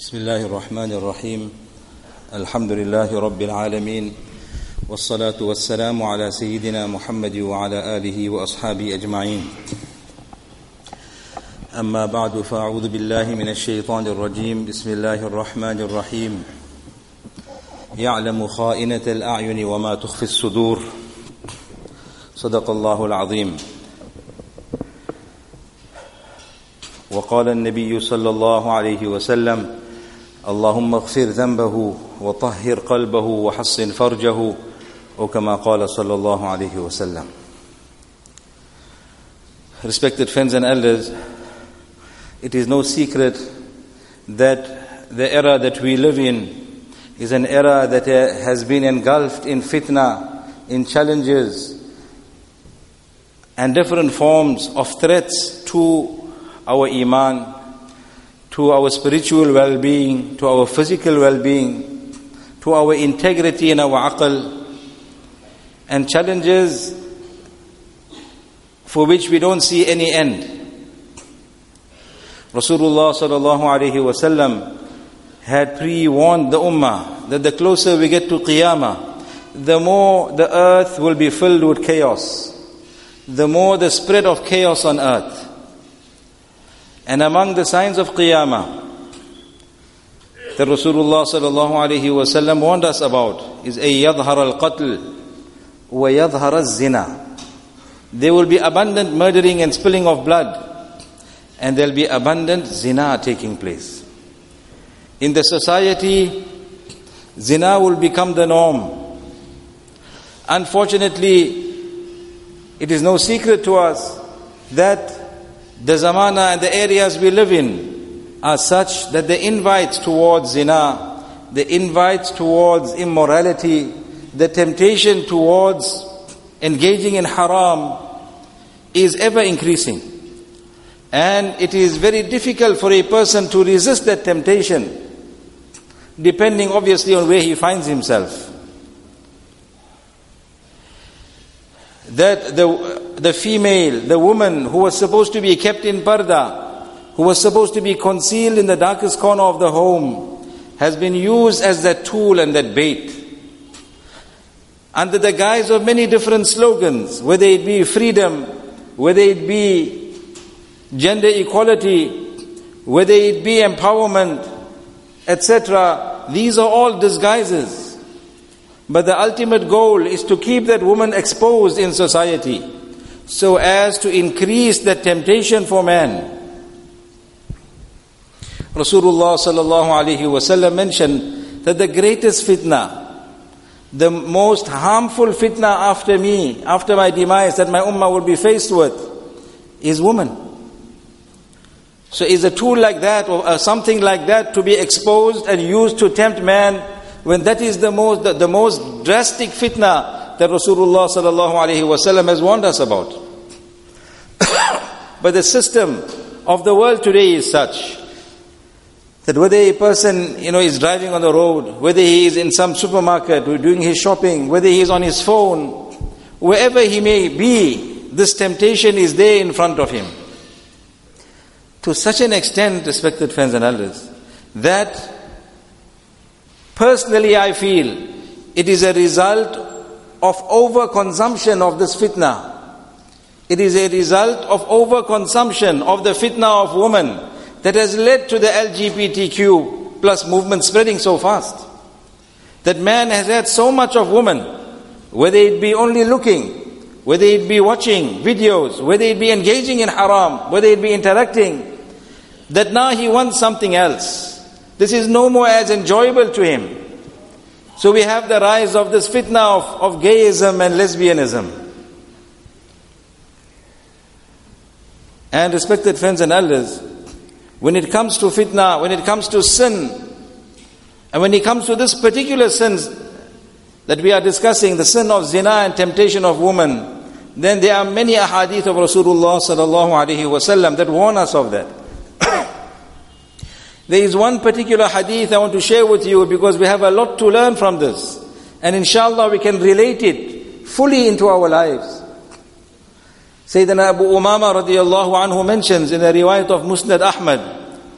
بسم الله الرحمن الرحيم الحمد لله رب العالمين والصلاة والسلام على سيدنا محمد وعلى آله وأصحابه أجمعين أما بعد فأعوذ بالله من الشيطان الرجيم بسم الله الرحمن الرحيم يعلم خائنة الأعين وما تخفي الصدور صدق الله العظيم وقال النبي صلى الله عليه وسلم اللهم اغفر ذنبه وطهر قلبه وحصن فرجه or كما قال صلى الله عليه وسلم. Respected friends and elders, it is no secret that the era that we live in is an era that has been engulfed in fitna, in challenges and different forms of threats to our iman, to our spiritual well-being, to our physical well-being, to our integrity and our aql, and challenges for which we don't see any end. Rasulullah sallallahu alaihi wasallam had pre-warned the ummah that the closer we get to Qiyamah, the more the earth will be filled with chaos, the more the spread of chaos on earth. And among the signs of Qiyamah that Rasulullah sallallahu alaihi wasallam warned us about is يَظْهَرَ الْقَتْلِ وَيَظْهَرَ الزِّنَا. There will be abundant murdering and spilling of blood, and there will be abundant zina taking place. In the society, zina will become the norm. Unfortunately, it is no secret to us that the zamana and the areas we live in are such that the invites towards zina, the invites towards immorality, the temptation towards engaging in haram is ever increasing. And it is very difficult for a person to resist that temptation, depending obviously on where he finds himself. That the female, the woman who was supposed to be kept in parda, who was supposed to be concealed in the darkest corner of the home, has been used as that tool and that bait, under the guise of many different slogans, whether it be freedom, whether it be gender equality, whether it be empowerment, etc. These are all disguises. But the ultimate goal is to keep that woman exposed in society, so as to increase the temptation for man. Rasulullah sallallahu alaihi wasallam mentioned that the greatest fitna, the most harmful fitna after me, after my demise, that my ummah will be faced with, is woman. So is a tool like that or something like that to be exposed and used to tempt man, when that is the most drastic fitna that Rasulullah sallallahu alaihi wasallam has warned us about. But the system of the world today is such that whether a person is driving on the road, whether he is in some supermarket or doing his shopping, whether he is on his phone, wherever he may be, this temptation is there in front of him. To such an extent, respected friends and elders, that personally I feel it is a result of overconsumption of this fitna. It is a result of overconsumption of the fitna of woman that has led to the LGBTQ plus movement spreading so fast. That man has had so much of woman, whether it be only looking, whether it be watching videos, whether it be engaging in haram, whether it be interacting, that now he wants something else. This is no more as enjoyable to him. So we have the rise of this fitna of gayism and lesbianism. And respected friends and elders, when it comes to fitna, when it comes to sin, and when it comes to this particular sins that we are discussing, the sin of zina and temptation of woman, then there are many ahadith of Rasulullah sallallahu alaihi wasallam that warn us of that. There is one particular hadith I want to share with you because we have a lot to learn from this. And inshallah we can relate it fully into our lives. Sayyidina Abu Umama radiyallahu anhu mentions in the riwayat of Musnad Ahmad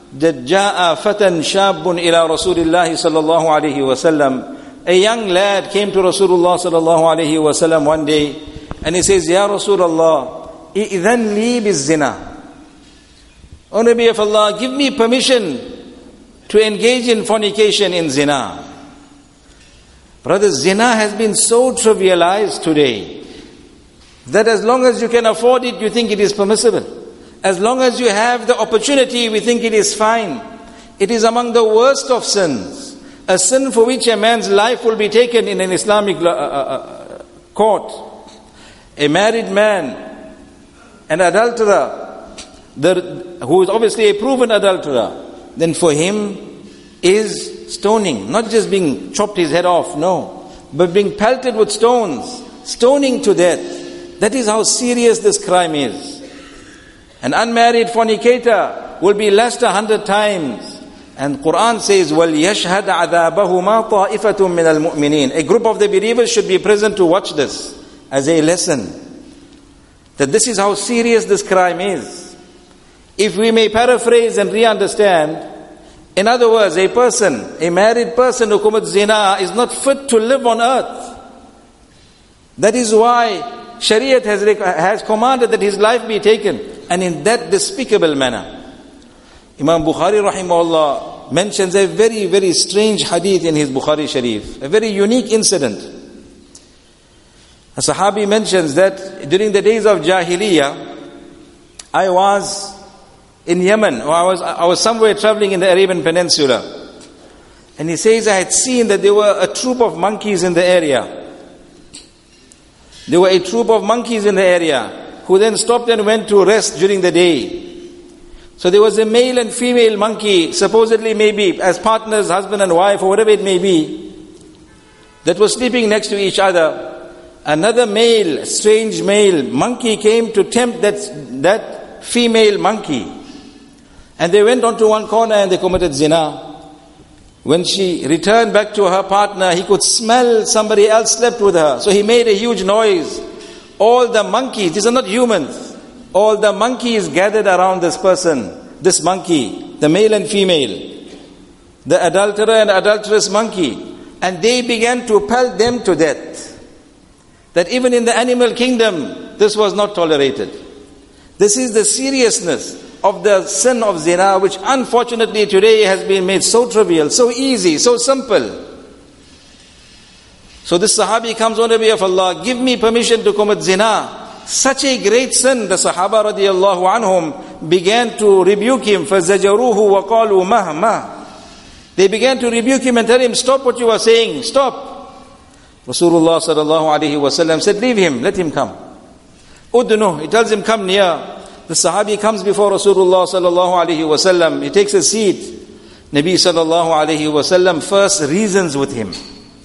that جاء فتى شاب إلى رسول الله صلى الله عليه وسلم. A young lad came to Rasulullah صلى الله عليه وسلم one day, and he says, Ya Rasulullah, إِذَنْ لِي بِالزِّنَا. O Nabi of Allah, give me permission to engage in fornication, in zina. Brothers, zina has been so trivialized today that as long as you can afford it, you think it is permissible. As long as you have the opportunity, we think it is fine. It is among the worst of sins. A sin for which a man's life will be taken in an Islamic court. A married man, an adulterer, who is obviously a proven adulterer, then for him is stoning. Not just being chopped his head off, no, but being pelted with stones, stoning to death. That is how serious this crime is. An unmarried fornicator will be lashed 100 times. And Quran says, وَلْيَشْهَدْ عَذَابَهُمَا طَائِفَةٌ مِّنَ الْمُؤْمِنِينَ. A group of the believers should be present to watch this as a lesson. That this is how serious this crime is. If we may paraphrase and re-understand, in other words, a married person who commits zina is not fit to live on earth. That is why Shariat has commanded that his life be taken, and in that despicable manner. Imam Bukhari rahimahullah mentions a very, very strange hadith in his Bukhari Sharif, a very unique incident. A Sahabi mentions that during the days of Jahiliyyah, I was in Yemen, or I was somewhere traveling in the Arabian Peninsula. And he says, I had seen that there were a troop of monkeys in the area. There were a troop of monkeys in the area who then stopped and went to rest during the day. So there was a male and female monkey, supposedly maybe as partners, husband and wife, or whatever it may be, that was sleeping next to each other. Another male, strange male monkey came to tempt that female monkey. And they went onto one corner and they committed zina. When she returned back to her partner, he could smell somebody else slept with her. So he made a huge noise. All the monkeys, these are not humans, all the monkeys gathered around this person, this monkey, the male and female, the adulterer and adulterous monkey. And they began to pelt them to death. That even in the animal kingdom, this was not tolerated. This is the seriousness of the sin of zina, which unfortunately today has been made so trivial, so easy, so simple. So this Sahabi comes, O Nabi of Allah, give me permission to commit zina. Such a great sin, the Sahaba radiallahu anhum began to rebuke him. فَزَجَرُوهُ وَقَالُوا مَهْ. They began to rebuke him and tell him, stop what you are saying, stop. Rasulullah sallallahu alayhi wa sallam said, leave him, let him come. Udnu, he tells him, come near. The Sahabi comes before Rasulullah sallallahu alayhi wa sallam. He takes a seat. Nabi sallallahu alayhi wa sallam first reasons with him.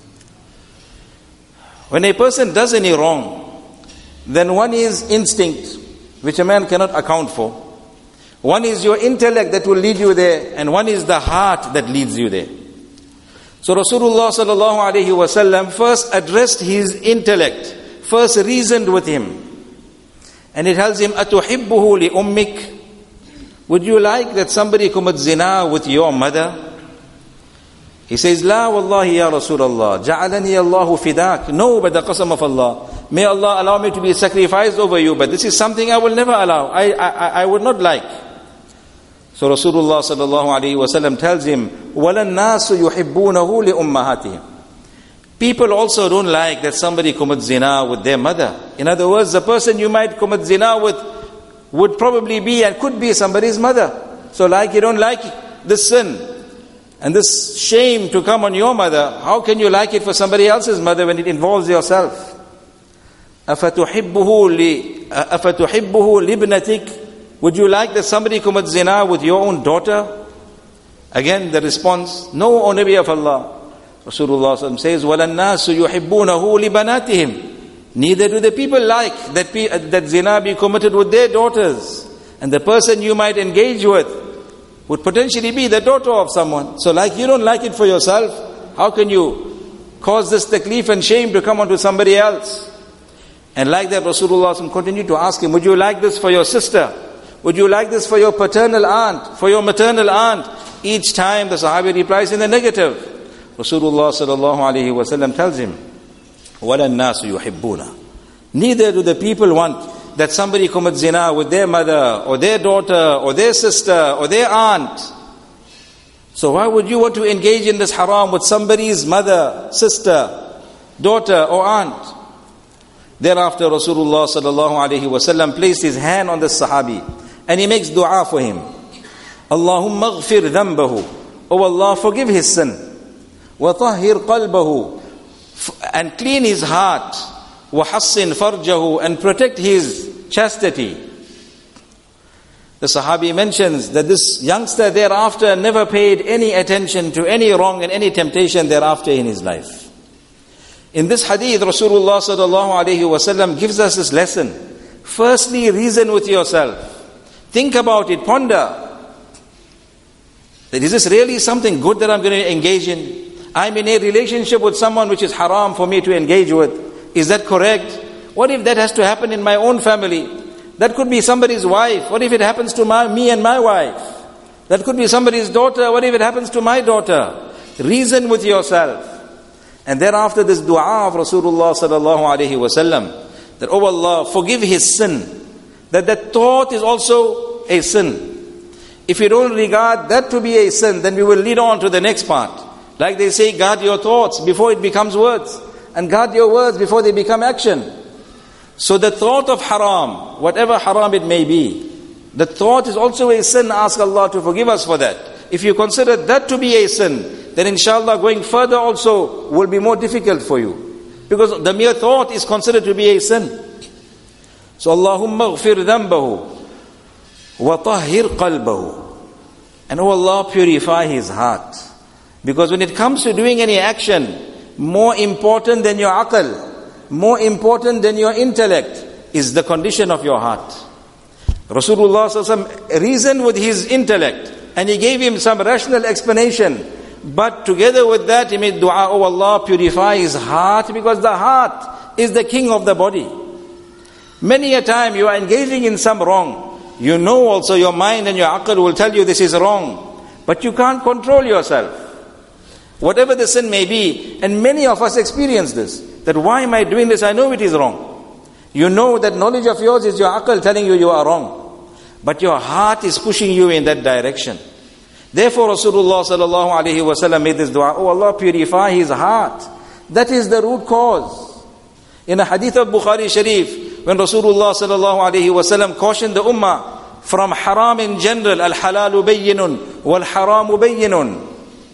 When a person does any wrong, then one is instinct, which a man cannot account for. One is your intellect that will lead you there, and one is the heart that leads you there. So Rasulullah sallallahu alayhi wa sallam first addressed his intellect, first reasoned with him. And it tells him, أَتُحِبُّهُ لِأُمِّكَ. Would you like that somebody commit zina with your mother? He says, La wallahi ya Rasulullah, ja'alani Allahu fidak. No, but the qasam of Allah. May Allah allow me to be sacrificed over you, but this is something I will never allow. I would not like. So Rasulullah sallallahu alayhi wa sallam tells him, وَلَا النَّاسُ يُحِبُّونَهُ لِأُمَّهَاتِهِمْ. People also don't like that somebody commits zina with their mother. In other words, the person you might commit zina with would probably be and could be somebody's mother. So like you don't like this sin and this shame to come on your mother, how can you like it for somebody else's mother when it involves yourself? أَفَتُحِبُّهُ لِبْنَتِكَ. Would you like that somebody commits zina with your own daughter? Again the response, no, O Nabi of Allah. Rasulullah says, وَلَا النَّاسُ يُحِبُّونَهُ لِبَنَاتِهِمْ. Neither do the people like that zina be committed with their daughters. And the person you might engage with would potentially be the daughter of someone. So like you don't like it for yourself, how can you cause this taklif and shame to come onto somebody else? And like that Rasulullah continued to ask him, would you like this for your sister? Would you like this for your paternal aunt, for your maternal aunt? Each time the Sahabi replies in the negative. Rasulullah sallallahu alayhi wa sallam tells him, وَلَا النَّاسُ يُحِبُّونَ. Neither do the people want that somebody commits zina with their mother, or their daughter, or their sister, or their aunt. So why would you want to engage in this haram with somebody's mother, sister, daughter, or aunt? Thereafter Rasulullah sallallahu alayhi wa sallam placed his hand on the Sahabi, and he makes dua for him. Allahumma ghfir dhanbahu. Oh Allah, forgive his sin. Wa tahhir qalbahu. And clean his heart. Wa hassin farjahu. And protect his chastity. The Sahabi mentions that this youngster thereafter never paid any attention to any wrong and any temptation thereafter in his life. In this hadith, Rasulullah sallallahu alayhi wa sallam gives us this lesson. Firstly, reason with yourself. Think about it, ponder. That is this really something good that I'm going to engage in? I'm in a relationship with someone which is haram for me to engage with. Is that correct? What if that has to happen in my own family? That could be somebody's wife. What if it happens to me and my wife? That could be somebody's daughter. What if it happens to my daughter? Reason with yourself. And thereafter this dua of Rasulullah sallallahu alayhi wa sallam, that, oh Allah, forgive his sin. That thought is also a sin. If you don't regard that to be a sin, then we will lead on to the next part. Like they say, guard your thoughts before it becomes words, and guard your words before they become action. So the thought of haram, whatever haram it may be, the thought is also a sin. Ask Allah to forgive us for that. If you consider that to be a sin, then inshallah going further also will be more difficult for you. Because the mere thought is considered to be a sin. So Allahumma ghfir dhanbahu wa tahhir qalbahu. And oh Allah, purify his heart. Because when it comes to doing any action, more important than your aql, more important than your intellect, is the condition of your heart. Rasulullah sallallahu alaihi wasallam reasoned with his intellect, and he gave him some rational explanation. But together with that, he made dua, oh Allah, purify his heart, because the heart is the king of the body. Many a time you are engaging in some wrong. You know also your mind and your aql will tell you this is wrong. But you can't control yourself. Whatever the sin may be, and many of us experience this, that why am I doing this? I know it is wrong. You know that knowledge of yours is your aql telling you are wrong. But your heart is pushing you in that direction. Therefore Rasulullah sallallahu alayhi wa sallam made this dua, oh Allah, purify his heart. That is the root cause. In a hadith of Bukhari Sharif, when Rasulullah sallallahu alayhi wa sallam cautioned the ummah from haram in general, al-halalu bayyinun wal-haramu bayyinun.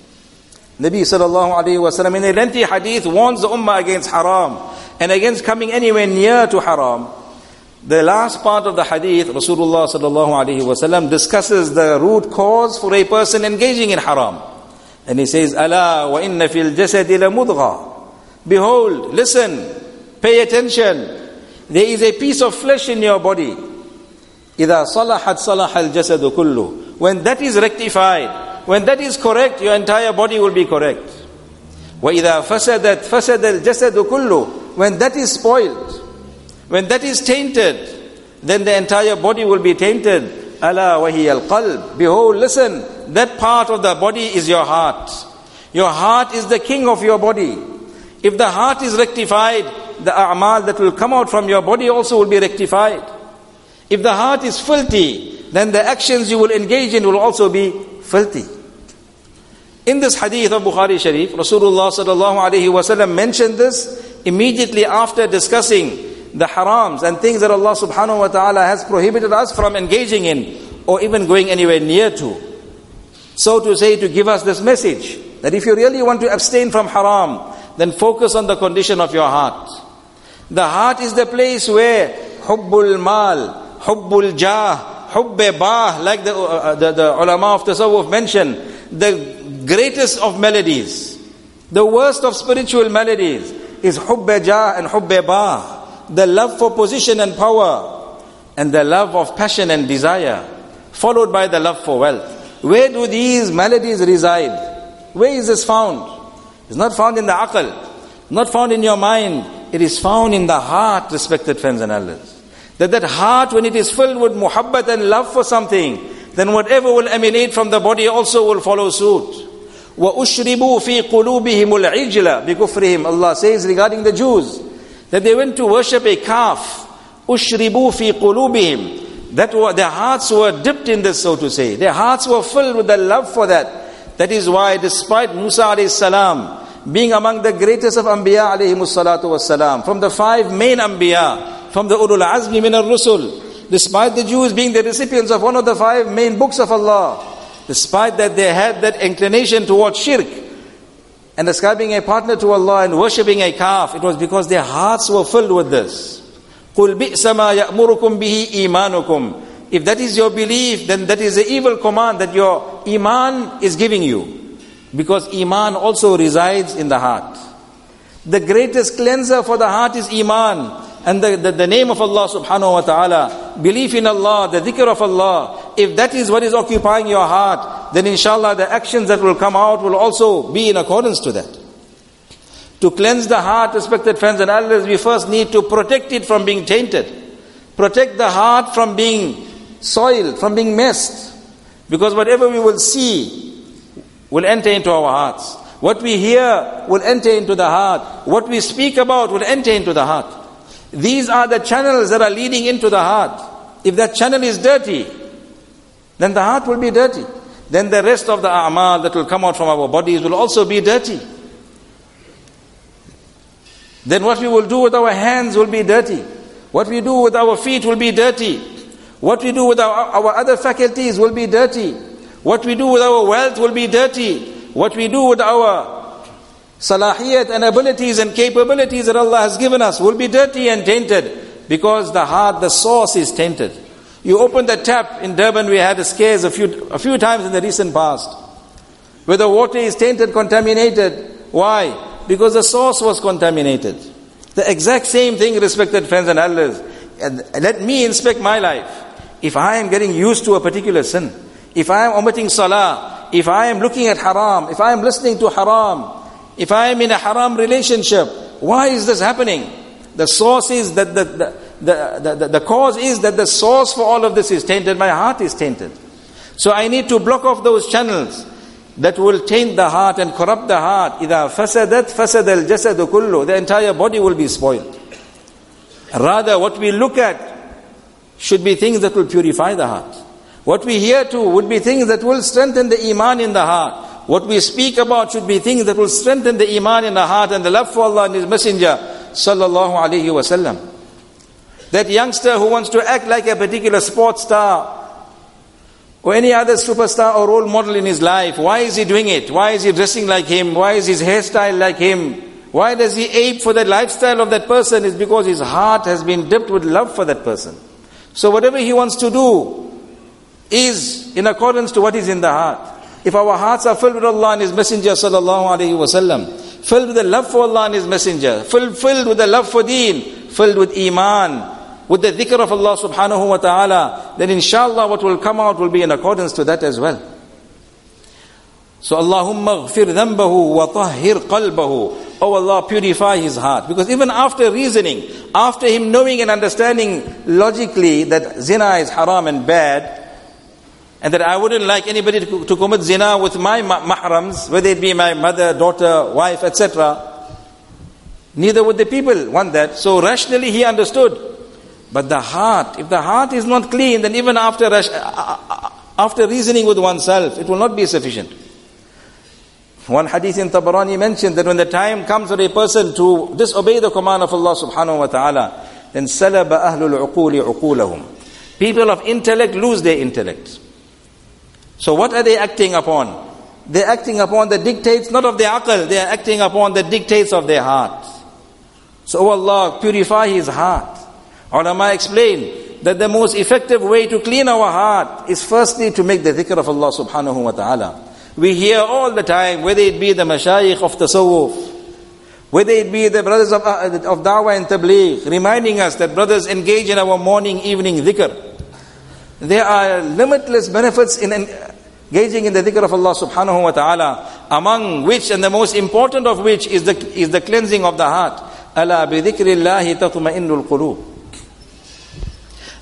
Nabi sallallahu alayhi wa sallam in a lengthy hadith warns the ummah against haram and against coming anywhere near to haram. The last part of the hadith, Rasulullah sallallahu alayhi wa sallam discusses the root cause for a person engaging in haram. And he says, Ala wa inna fil jasadi la mudgha. Behold, listen, pay attention. There is a piece of flesh in your body. إِذَا صَلَحَتْ صَلَحَ الْجَسَدُ كُلُّهُ. When that is rectified, when that is correct, your entire body will be correct. وَإِذَا فَسَدَتْ فَسَدَ الْجَسَدُ كُلُّهُ. When that is spoiled, when that is tainted, then the entire body will be tainted. أَلَا وَهِيَ الْقَلْبِ. Behold, listen, that part of the body is your heart. Your heart is the king of your body. If the heart is rectified, the a'mal that will come out from your body also will be rectified. If the heart is filthy, then the actions you will engage in will also be filthy. In this hadith of Bukhari Sharif, Rasulullah sallallahu alayhi wa sallam mentioned this immediately after discussing the harams and things that Allah subhanahu wa ta'ala has prohibited us from engaging in or even going anywhere near to. So to say, to give us this message, that if you really want to abstain from haram, then focus on the condition of your heart. The heart is the place where hubbul mal, hubbul jah, hubbe bah, like the ulama of tasawwuf mentioned, the greatest of melodies, the worst of spiritual melodies is hubbe jah and hubbe bah, the love for position and power, and the love of passion and desire, followed by the love for wealth. Where do these melodies reside? Where is this found? It's not found in the aql, not found in your mind. It is found in the heart, respected friends and elders. That heart, when it is filled with muhabbat and love for something, then whatever will emanate from the body also will follow suit. وَأُشْرِبُوا فِي قُلُوبِهِمُ الْعِجْلَ بِكُفْرِهِمْ. Allah says regarding the Jews, that they went to worship a calf. أُشْرِبُوا فِي قُلُوبِهِمْ. That their hearts were dipped in this, so to say. Their hearts were filled with the love for that. That is why, despite Musa alayhi salam being among the greatest of Anbiya alayhimus salatu was salam, from the 5 main Anbiya, from the Ulul Azmi min al-Rusul, despite the Jews being the recipients of one of the 5 main books of Allah, despite that they had that inclination towards shirk and ascribing a partner to Allah and worshipping a calf, it was because their hearts were filled with this. قُلْ بِئْسَ مَا يَأْمُرُكُمْ بِهِ إِيمَانُكُمْ. If that is your belief, then that is the evil command that your iman is giving you. Because iman also resides in the heart. The greatest cleanser for the heart is iman. And the name of Allah subhanahu wa ta'ala, belief in Allah, the dhikr of Allah, if that is what is occupying your heart, then inshallah the actions that will come out will also be in accordance to that. To cleanse the heart, respected friends and elders, we first need to protect it from being tainted. Protect the heart from being soiled, from being messed. Because whatever we will see will enter into our hearts. What we hear will enter into the heart. What we speak about will enter into the heart. These are the channels that are leading into the heart. If that channel is dirty, then the heart will be dirty. Then the rest of the a'mal that will come out from our bodies will also be dirty. Then what we will do with our hands will be dirty. What we do with our feet will be dirty. What we do with our other faculties will be dirty. What we do with our wealth will be dirty. What we do with our salahiyat and abilities and capabilities that Allah has given us will be dirty and tainted. Because the heart, the source is tainted. You open the tap in Durban, we had scares a few times in the recent past, where the water is tainted, contaminated. Why? Because the source was contaminated. The exact same thing, respected friends and elders. And let me inspect my life. If I am getting used to a particular sin, if I am omitting salah, if I am looking at haram, if I am listening to haram, if I am in a haram relationship, why is this happening? The source is that the cause is that the source for all of this is tainted. My heart is tainted. So I need to block off those channels that will taint the heart and corrupt the heart. إِذَا فَسَدَتْ فَسَدَ الْجَسَدُ كُلُّ. The entire body will be spoiled. Rather, what we look at should be things that will purify the heart. What we hear to would be things that will strengthen the iman in the heart. What we speak about should be things that will strengthen the iman in the heart and the love for Allah and His Messenger sallallahu alaihi wasallam. That youngster who wants to act like a particular sports star or any other superstar or role model in his life, why is he doing it? Why is he dressing like him? Why is his hairstyle like him? Why does he ape for the lifestyle of that person? It's because his heart has been dipped with love for that person. So whatever he wants to do is in accordance to what is in the heart. If our hearts are filled with Allah and His Messenger sallallahu alaihi wasallam, filled with the love for Allah and His Messenger, filled with the love for deen, filled with iman, with the dhikr of Allah subhanahu wa ta'ala, then inshallah what will come out will be in accordance to that as well. So Allahumma ghfir dhanbahu wa tahhir qalbahu. Oh Allah, purify his heart. Because even after reasoning, after him knowing and understanding logically that zina is haram and bad, and that I wouldn't like anybody to commit zina with my mahrams, whether it be my mother, daughter, wife, etc. Neither would the people want that. So rationally he understood. But the heart, if the heart is not clean, then even after reasoning with oneself, it will not be sufficient. One hadith in Tabarani mentioned that when the time comes for a person to disobey the command of Allah subhanahu wa ta'ala, then سَلَبَ أَهْلُ الْعُقُولِ عُقُولَهُم. People of intellect lose their intellect. So what are they acting upon? They're acting upon the dictates not of their aql, they are acting upon the dictates of their heart. So oh Allah, purify his heart. Ulama explain that the most effective way to clean our heart is firstly to make the dhikr of Allah subhanahu wa ta'ala. We hear all the time, whether it be the mashayikh of tasawwuf, whether it be the brothers of da'wah and tabligh, reminding us that brothers engage in our morning, evening dhikr. There are limitless benefits in engaging in the dhikr of Allah subhanahu wa ta'ala, among which and the most important of which is the cleansing of the heart. Ala bi dhikrillahi tatma'innul qulub.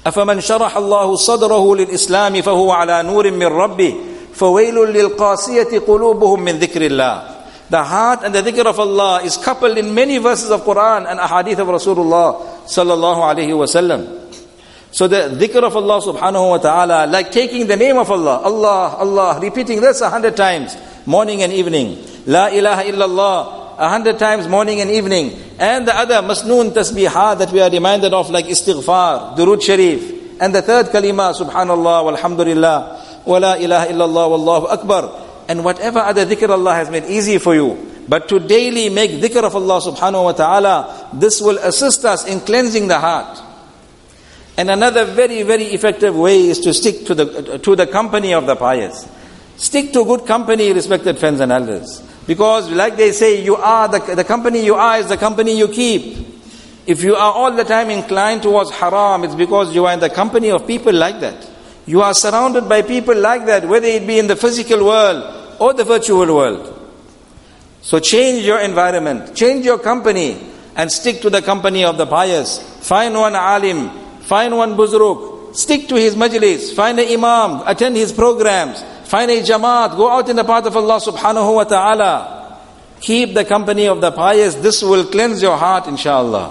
أَفَمَنْ شَرَحَ اللَّهُ صَدْرَهُ لِلْإِسْلَامِ فَهُوَ عَلَى نُورٍ مِّن رَبِّهِ فَوَيْلٌ لِلْقَاسِيَةِ قُلُوبُهُم مِّن ذِكْرِ اللَّهِ. The heart and the dhikr of Allah is coupled in many verses of Quran and ahadith of Rasulullah sallallahu alayhi wasallam. So the dhikr of Allah subhanahu wa ta'ala, like taking the name of Allah, Allah, Allah, repeating this 100 times, morning and evening. La ilaha illallah, 100 times morning and evening. And the other masnoon tasbihat that we are reminded of, like istighfar, durood sharif. And the third kalima, subhanallah, walhamdulillah, wa la ilaha illallah, wallahu akbar. And whatever other dhikr Allah has made easy for you. But to daily make dhikr of Allah subhanahu wa ta'ala, this will assist us in cleansing the heart. And another very, very effective way is to stick to the company of the pious. Stick to good company, respected friends and elders. Because like they say, you are the company you are is the company you keep. If you are all the time inclined towards haram, it's because you are in the company of people like that. You are surrounded by people like that, whether it be in the physical world or the virtual world. So change your environment, change your company, and stick to the company of the pious. Find one alim, find one buzruk, stick to his majlis, find an imam, attend his programs, find a jamaat, go out in the path of Allah subhanahu wa ta'ala. Keep the company of the pious. This will cleanse your heart, inshallah.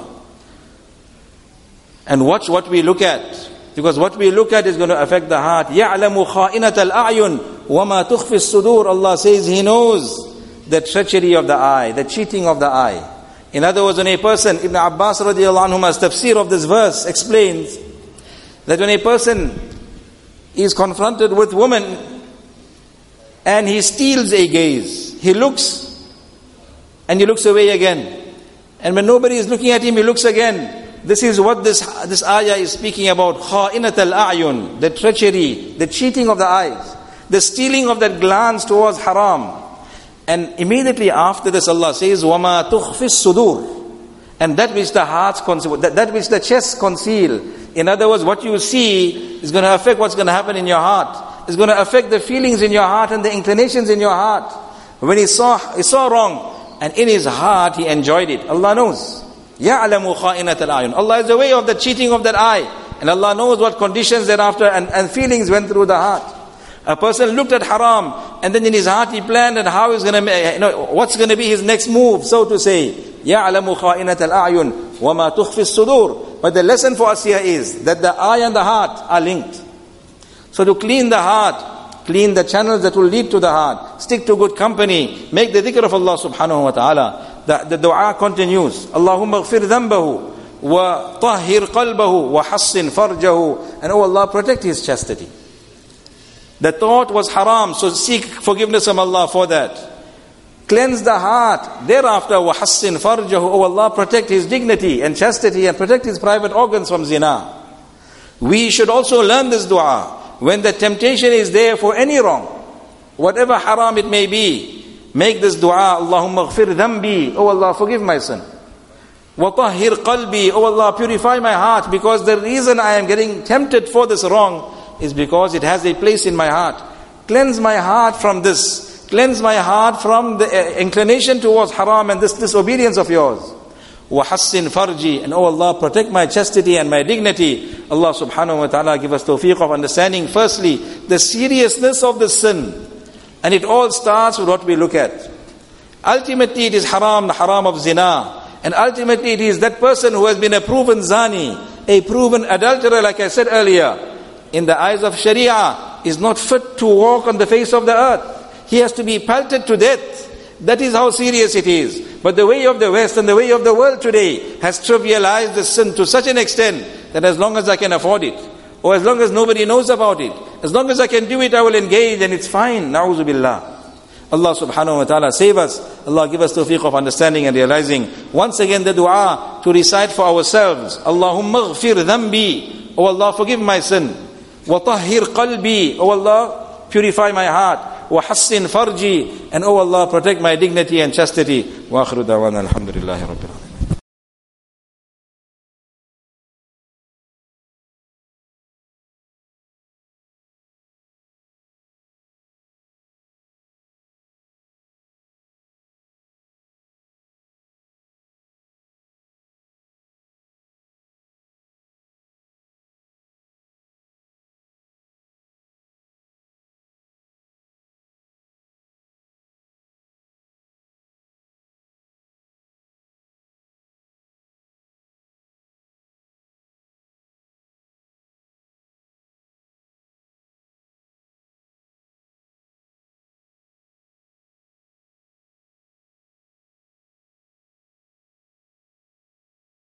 And watch what we look at. Because what we look at is going to affect the heart. يَعْلَمُ خَائِنَةَ الْأَعْيُنِ وَمَا تُخْفِي الصُّدُورِ. Allah says He knows the treachery of the eye, the cheating of the eye. In other words, when a person, Ibn Abbas radiallahu anhuma's tafsir of this verse explains that when a person is confronted with woman and he steals a gaze, he looks and he looks away again. And when nobody is looking at him, he looks again. This is what this ayah is speaking about. Kha'inat al-a'yun, the treachery, the cheating of the eyes, the stealing of that glance towards haram. And immediately after this, Allah says, وَمَا تُخْفِي الصُّدُورِ. And that which the hearts conceal, that which the chests conceal. In other words, what you see is going to affect what's going to happen in your heart. It's going to affect the feelings in your heart and the inclinations in your heart. When he saw wrong, and in his heart he enjoyed it. Allah knows. يَعْلَمُ خَائِنَةَ الْأَعْيُنِ. Allah is aware of the cheating of that eye. And Allah knows what conditions thereafter and feelings went through the heart. A person looked at haram, and then in his heart he planned and how he's going to, what's going to be his next move, so to say. يَعْلَمُ خَائِنَةَ الْأَعْيُنِ وَمَا تُخْفِي الصُّدُورِ. But the lesson for us here is that the eye and the heart are linked. So to clean the heart, clean the channels that will lead to the heart, stick to good company, make the dhikr of Allah subhanahu wa ta'ala. The dua continues. Allahumma ghfir dhanbahu wa tahhir qalbahu wa hassin farjahu. And oh Allah, protect his chastity. The thought was haram, so seek forgiveness from Allah for that. Cleanse the heart. Thereafter, wa hassin farjahu. Oh Allah, protect his dignity and chastity and protect his private organs from zina. We should also learn this dua. When the temptation is there for any wrong, whatever haram it may be, make this dua. Allahumma ghfir dhanbi. Oh Allah, forgive my sin. Wa tahhir qalbi. Oh Allah, purify my heart, because the reason I am getting tempted for this wrong is because it has a place in my heart. Cleanse my heart from this. Cleanse my heart from the inclination towards haram and this disobedience of yours. Wa hassin farji. And oh Allah, protect my chastity and my dignity. Allah subhanahu wa ta'ala give us tawfiq of understanding firstly the seriousness of the sin. And it all starts with what we look at. Ultimately it is haram, the haram of zina. And ultimately it is that person who has been a proven zani, a proven adulterer, like I said earlier, in the eyes of Sharia, is not fit to walk on the face of the earth. He has to be pelted to death. That is how serious it is. But the way of the West and the way of the world today has trivialized the sin to such an extent that as long as I can afford it, or as long as nobody knows about it, as long as I can do it, I will engage, and it's fine. Na'udhu billah. Allah subhanahu wa ta'ala save us. Allah give us tawfiq of understanding and realizing. Once again the dua to recite for ourselves. Allahumma ghfir dhanbi. Oh Allah, forgive my sin. Wa tahhir qalbi. Oh Allah, purify my heart. Wa hassin farji. And oh Allah, protect my dignity and chastity. Wa akhiru da'wana alhamdulillahi rabbil alamin.